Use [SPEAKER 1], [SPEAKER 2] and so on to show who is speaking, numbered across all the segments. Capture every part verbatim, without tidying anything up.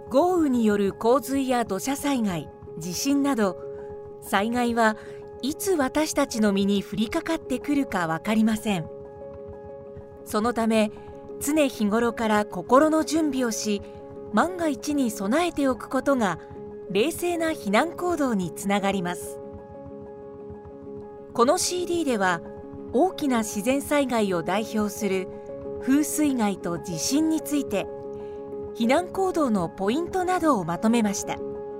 [SPEAKER 1] 豪雨による洪水や土砂災害、地震など、災害はいつ私たちの身に降りかかってくるか分かりません。そのため、常日頃から心の準備をし、万が一に備えておくことが冷静な避難行動につながります。この シーディー では、大きな自然災害を代表する風水害と地震について、避難行動のポイントなどをまとめました。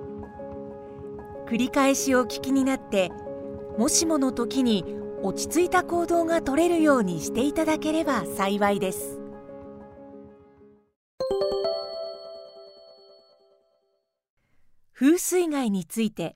[SPEAKER 1] 繰り返しお聞きになって、もしもの時に落ち着いた行動が取れるようにしていただければ幸いです。風水害について。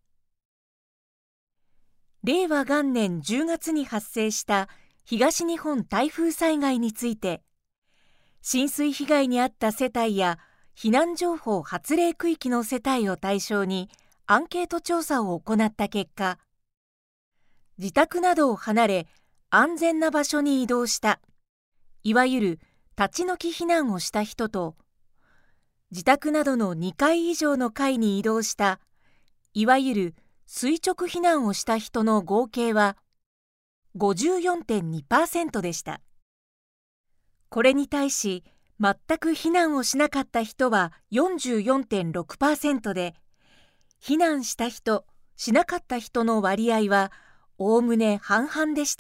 [SPEAKER 1] れいわがんねんじゅうがつに発生した東日本台風災害について、浸水被害に遭った世帯や避難情報発令区域の世帯を対象にアンケート調査を行った結果、自宅などを離れ安全な場所に移動した、いわゆる立ち退き避難をした人と、自宅などのにかい以上の階に移動した、いわゆる垂直避難をした人の合計は ごじゅうよんてんにパーセント でした。これに対し、全く避難をしなかった人は よんじゅうよんてんろくパーセント で、避難した人、しなかった人の割合はおおむね半々でした。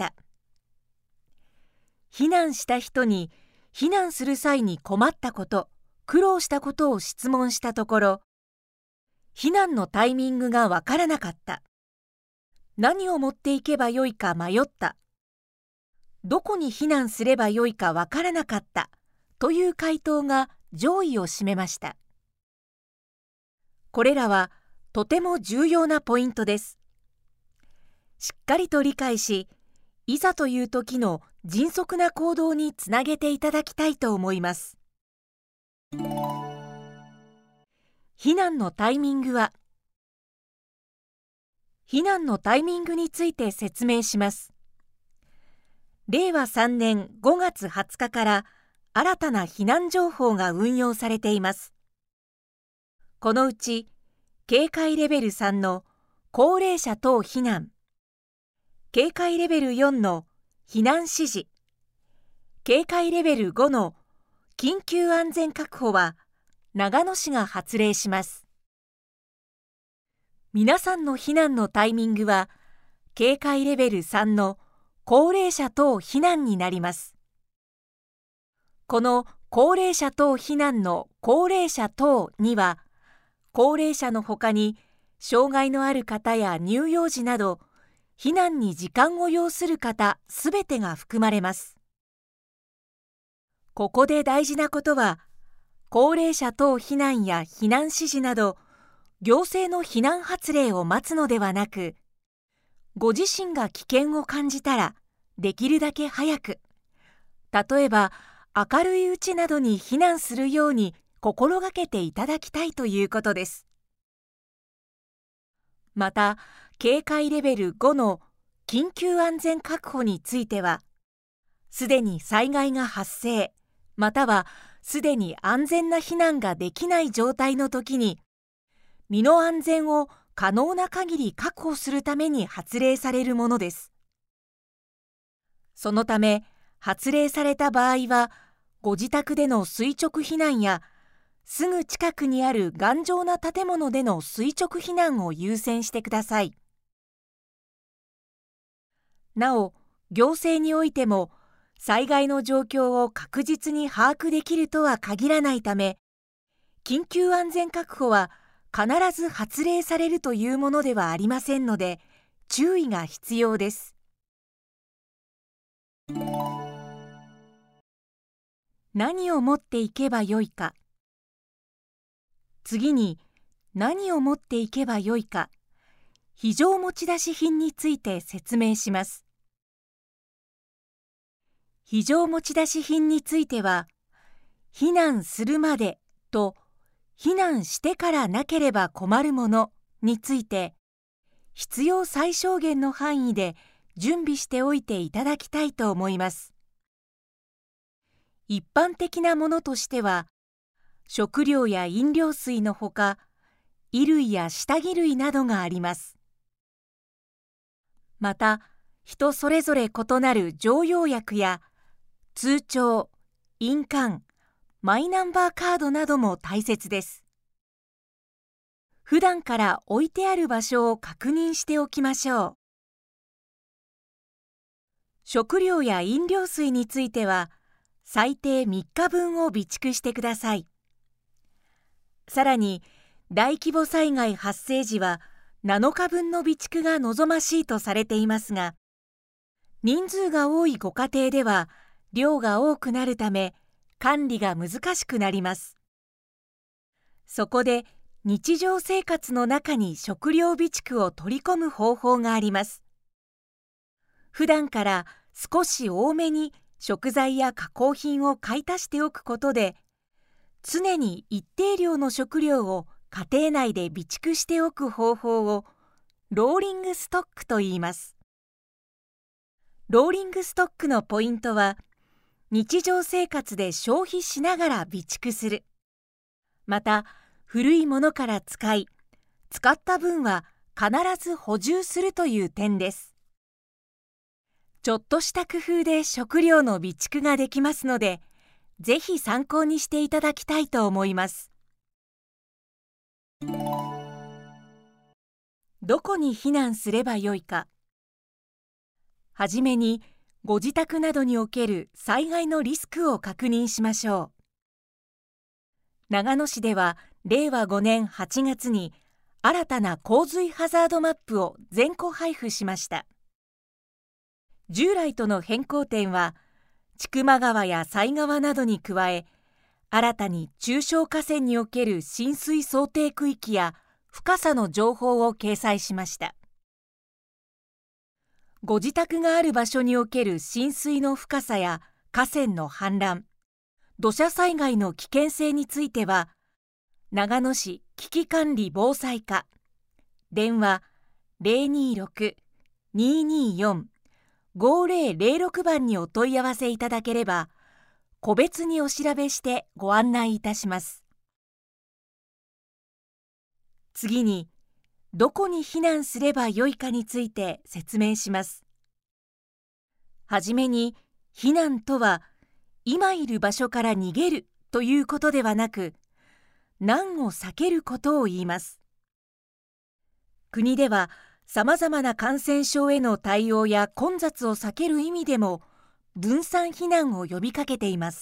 [SPEAKER 1] 避難した人に、避難する際に困ったこと、苦労したことを質問したところ、避難のタイミングがわからなかった。何を持っていけばよいか迷った。どこに避難すればよいかわからなかった。という回答が上位を占めました。これらはとても重要なポイントです。しっかりと理解し、いざという時の迅速な行動につなげていただきたいと思います。避難のタイミングは、避難のタイミングについて説明します。れいわさんねんごがつはつかから新たな避難情報が運用されています。このうち、警戒レベルさんの高齢者等避難、警戒レベルよんの避難指示、警戒レベルごの緊急安全確保は長野市が発令します。皆さんの避難のタイミングは、警戒レベルさんの高齢者等避難になります。この高齢者等避難の高齢者等には、高齢者のほかに障害のある方や乳幼児など、避難に時間を要する方すべてが含まれます。ここで大事なことは、高齢者等避難や避難指示など、行政の避難発令を待つのではなく、ご自身が危険を感じたら、できるだけ早く、例えば明るいうちなどに避難するように心がけていただきたいということです。また、警戒レベルごの緊急安全確保については、すでに災害が発生、またはすでに安全な避難ができない状態の時に、身の安全を可能な限り確保するために発令されるものです。そのため、発令された場合は、ご自宅での垂直避難や、すぐ近くにある頑丈な建物での垂直避難を優先してください。なお、行政においても、災害の状況を確実に把握できるとは限らないため、緊急安全確保は必ず発令されるというものではありませんので、注意が必要です。何を持っていけばよいか。次に、何を持っていけばよいか、非常持ち出し品について説明します。非常持ち出し品については、避難するまでと避難してからなければ困るものについて、必要最小限の範囲で準備しておいていただきたいと思います。一般的なものとしては、 食料や飲料水のほか、衣類や下着類などがあります。また、人それぞれ異なる常用薬や通帳、印鑑、マイナンバーカードなども大切です。普段から置いてある場所を確認しておきましょう。食料や飲料水については、最低みっかぶんを備蓄してください。さらに、大規模災害発生時はなのかぶんの備蓄が望ましいとされていますが、人数が多いご家庭では量が多くなるため管理が難しくなります。そこで日常生活の中に食料備蓄を取り込む方法があります。普段から少し多めに食材や加工品を買い足しておくことで、常に一定量の食料を家庭内で備蓄しておく方法をローリングストックと言います。ローリングストックのポイントは、日常生活で消費しながら備蓄する。また、古いものから使い、使った分は必ず補充するという点です。ちょっとした工夫で食料の備蓄ができますので、ぜひ参考にしていただきたいと思います。どこに避難すればよいか。はじめに、ご自宅などにおける災害のリスクを確認しましょう。長野市では、れいわごねんはちがつに新たな洪水ハザードマップを全戸配布しました。従来との変更点は、千曲川や犀川などに加え、新たに中小河川における浸水想定区域や深さの情報を掲載しました。ご自宅がある場所における浸水の深さや河川の氾濫、土砂災害の危険性については、長野市危機管理防災課、電話 ゼロにーろく にーにーよん ごーぜろぜろろく 番にお問い合わせいただければ、個別にお調べしてご案内いたします。次に、どこに避難すればよいかについて説明します。はじめに、避難とは、今いる場所から逃げるということではなく、難を避けることを言います。国では、さまざまな感染症への対応や混雑を避ける意味でも、分散避難を呼びかけています。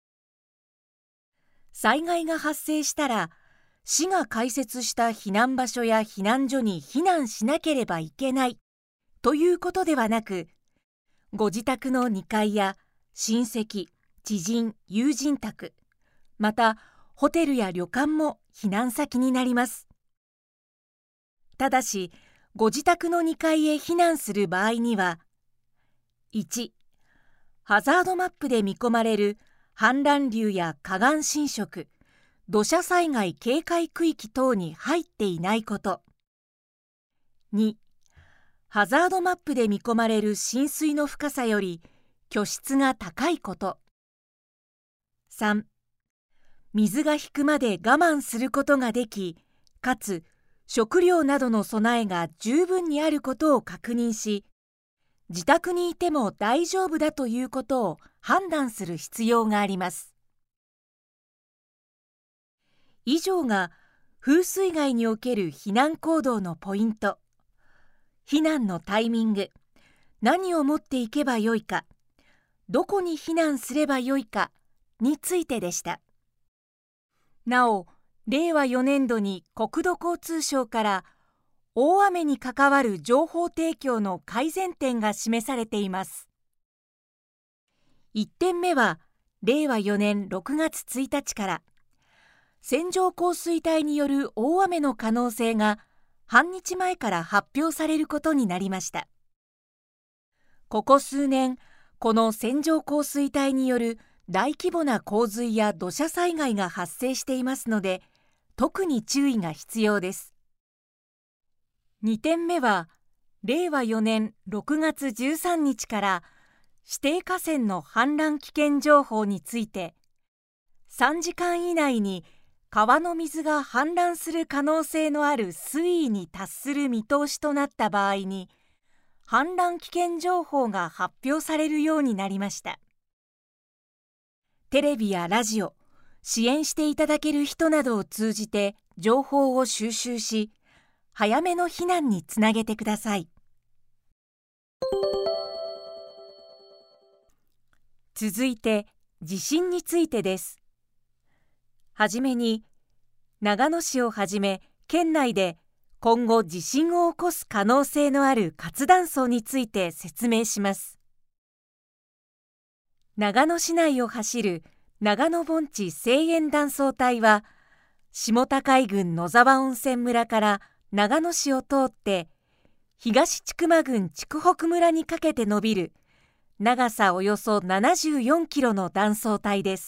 [SPEAKER 1] 災害が発生したら、市が開設した避難場所や避難所に避難しなければいけないということではなく、ご自宅のにかいや親戚、知人、友人宅、またホテルや旅館も避難先になります。ただし、ご自宅のにかいへ避難する場合には、いち、ハザードマップで見込まれる氾濫流や河岸浸食、土砂災害警戒区域等に入っていないこと。に、ハザードマップで見込まれる浸水の深さより居室が高いこと。さん、水が引くまで我慢することができ、かつ食料などの備えが十分にあることを確認し、自宅にいても大丈夫だということを判断する必要があります。以上が風水害における避難行動のポイント、避難のタイミング、何を持っていけばよいか、どこに避難すればよいかについてでした。なお、れいわよねんどに国土交通省から大雨に関わる情報提供の改善点が示されています。いってんめは、れいわよねんろくがつついたちから、線状降水帯による大雨の可能性が半日前から発表されることになりました。ここ数年、この線状降水帯による大規模な洪水や土砂災害が発生していますので、特に注意が必要です。にてんめは、れいわよねんろくがつじゅうさんにちから指定河川の氾濫危険情報について、 さんじかん以内に川の水が氾濫する可能性のある水位に達する見通しとなった場合に、氾濫危険情報が発表されるようになりました。テレビやラジオ、支援していただける人などを通じて情報を収集し、早めの避難につなげてください。続いて、地震についてです。はじめに、長野市をはじめ県内で今後地震を起こす可能性のある活断層について説明します。長野市内を走る長野盆地西縁断層帯は、下高井郡野沢温泉村から長野市を通って東千曲郡筑北村にかけて伸びる長さおよそななじゅうよんキロの断層帯です。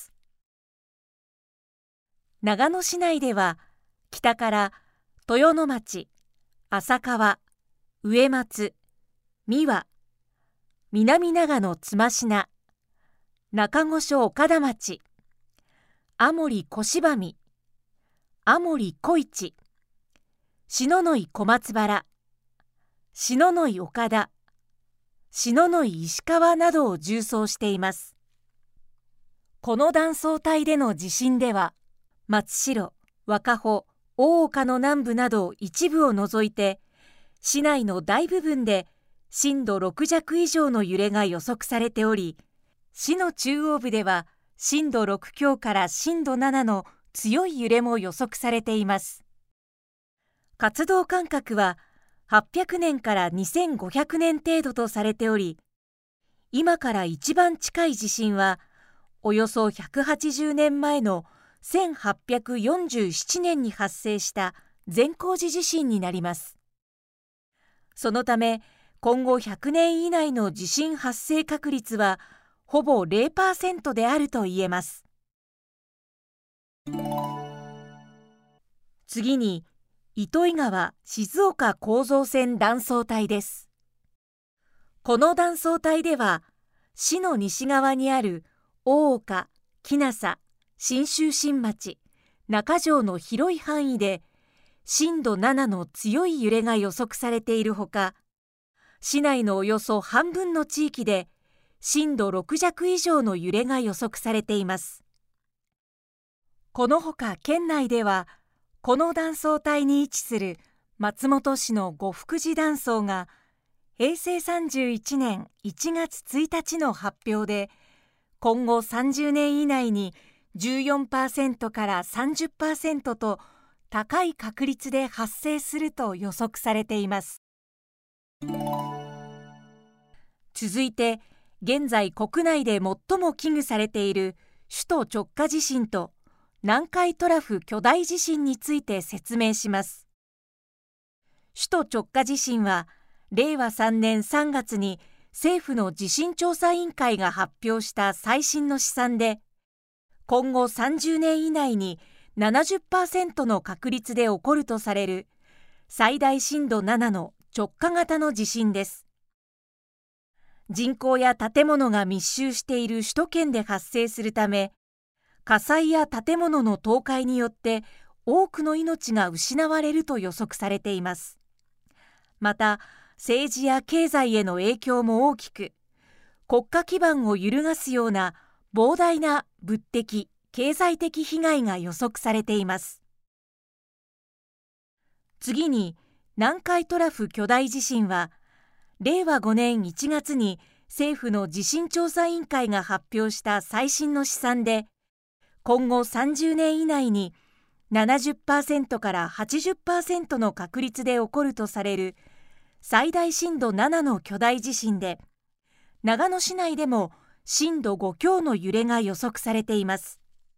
[SPEAKER 1] 長野市内では北から豊野町、浅川、上松、三輪、南長野妻科、中御所岡田町、青森小柴見、青森小市、篠ノ井小松原、篠ノ井岡田、篠ノ井石川などを縦走しています。この断層帯での地震では、松代、若穂、大岡の南部など一部を除いて、市内の大部分で震度ろく弱以上の揺れが予測されており、市の中央部では震度ろく強から震度ななの強い揺れも予測されています。活動間隔ははっぴゃくねんからにせんごひゃくねん程度とされており、今から一番近い地震はおよそひゃくはちじゅうねんまえのせんはっぴゃくよんじゅうななねんに発生した善光寺地震になります。そのため、今後ひゃくねん以内の地震発生確率はほぼ ゼロパーセント であると言えます。次に、糸魚川静岡構造線断層帯です。この断層帯では、市の西側にある大岡、鬼無佐、信州新町、中条の広い範囲で震度ななの強い揺れが予測されているほか、市内のおよそ半分の地域で震度ろく弱以上の揺れが予測されています。このほか県内では、この断層帯に位置する松本市の呉福寺断層がへいせいさんじゅういちねんいちがつついたちの発表で、今後さんじゅうねん以内に じゅうよんパーセント から さんじゅっパーセント と高い確率で発生すると予測されています。続いて、現在国内で最も危惧されている首都直下地震と南海トラフ巨大地震について説明します。首都直下地震は、れいわさんねんさんがつに政府の地震調査委員会が発表した最新の試算で、今後さんじゅうねん以内に ななじゅっパーセント の確率で起こるとされる最大震度ななの直下型の地震です。人口や建物が密集している首都圏で発生するため、火災や建物の倒壊によって多くの命が失われると予測されています。また、政治や経済への影響も大きく、国家基盤を揺るがすような膨大な物的・経済的被害が予測されています。次に、南海トラフ巨大地震は、れいわごねんいちがつに政府の地震調査委員会が発表した最新の試算で、今後さんじゅうねん以内に ななじゅっパーセント から はちじゅっパーセント の確率で起こるとされる最大震度ななの巨大地震で、長野市内でも震度ご強の揺れが予測されています。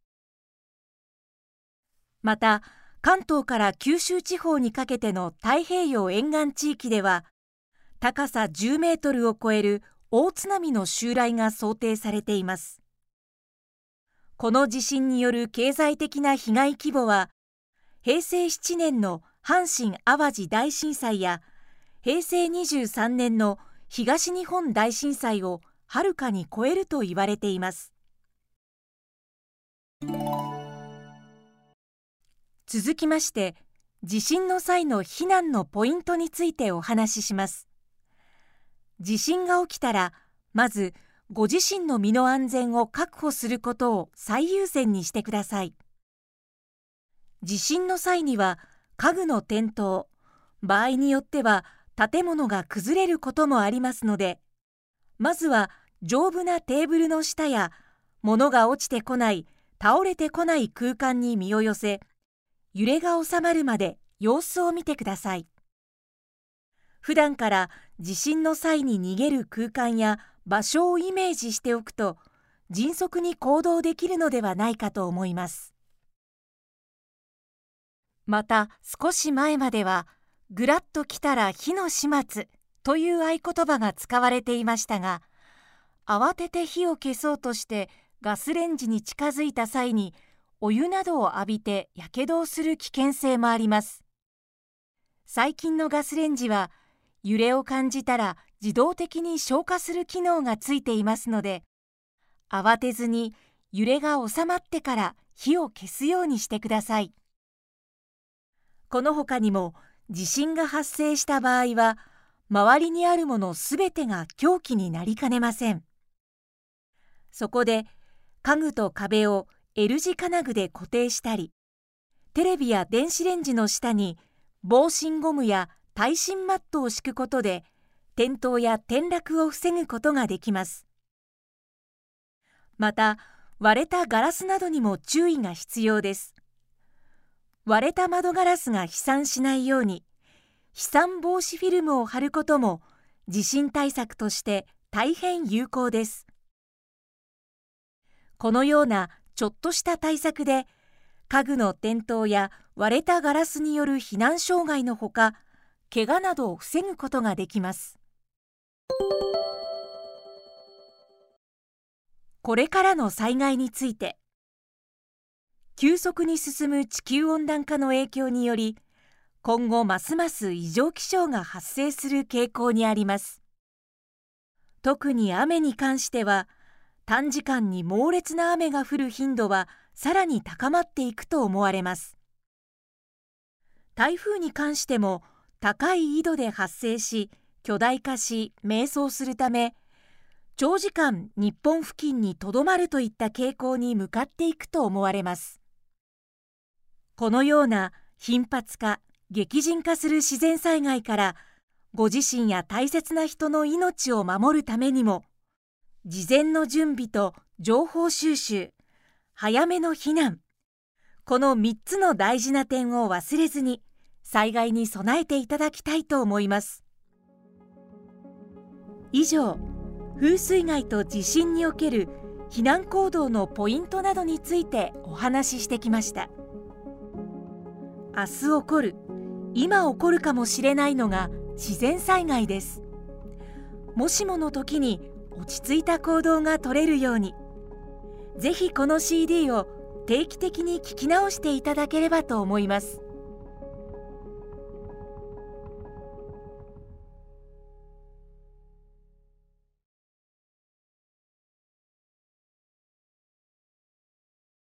[SPEAKER 1] また、関東から九州地方にかけての太平洋沿岸地域では、高さじゅうメートルを超える大津波の襲来が想定されています。この地震による経済的な被害規模は、へいせいななねんの阪神・淡路大震災やへいせいにじゅうさんねんの東日本大震災をはるかに超えると言われています。 続きまして、地震の際の避難のポイントについてお話しします。地震が起きたら、まずご自身の身の安全を確保することを最優先にしてください。地震の際には家具の転倒、場合によっては建物が崩れることもありますので、まずは丈夫なテーブルの下や物が落ちてこない、倒れてこない空間に身を寄せ、揺れが収まるまで様子を見てください。普段から地震の際に逃げる空間や場所をイメージしておくと、迅速に行動できるのではないかと思います。また、少し前までは、ぐらっと来たら火の始末という合言葉が使われていましたが、慌てて火を消そうとしてガスレンジに近づいた際に、お湯などを浴びてやけどをする危険性もあります。最近のガスレンジは、揺れを感じたら自動的に消火する機能がついていますので、慌てずに揺れが収まってから火を消すようにしてください。この他にも、地震が発生した場合は、周りにあるものすべてが凶器になりかねません。そこで、家具と壁を L 字金具で固定したり、テレビや電子レンジの下に防振ゴムや耐震マットを敷くことで、転倒や転落を防ぐことができます。また、割れたガラスなどにも注意が必要です。割れた窓ガラスが飛散しないように、飛散防止フィルムを貼ることも地震対策として大変有効です。このようなちょっとした対策で、家具の転倒や割れたガラスによる避難障害のほか、怪我などを防ぐことができます。これからの災害について、急速に進む地球温暖化の影響により、今後ますます異常気象が発生する傾向にあります。特に雨に関しては、短時間に猛烈な雨が降る頻度はさらに高まっていくと思われます。台風に関しても、高い緯度で発生し、巨大化し、迷走するため、長時間日本付近にとどまるといった傾向に向かっていくと思われます。このような頻発化、激甚化する自然災害から、ご自身や大切な人の命を守るためにも、事前の準備と情報収集、早めの避難、このみっつの大事な点を忘れずに、災害に備えていただきたいと思います。以上、風水害と地震における避難行動のポイントなどについてお話ししてきました。明日起こる、今起こるかもしれないのが自然災害です。もしもの時に落ち着いた行動が取れるように、ぜひこの シーディー を定期的に聞き直していただければと思います。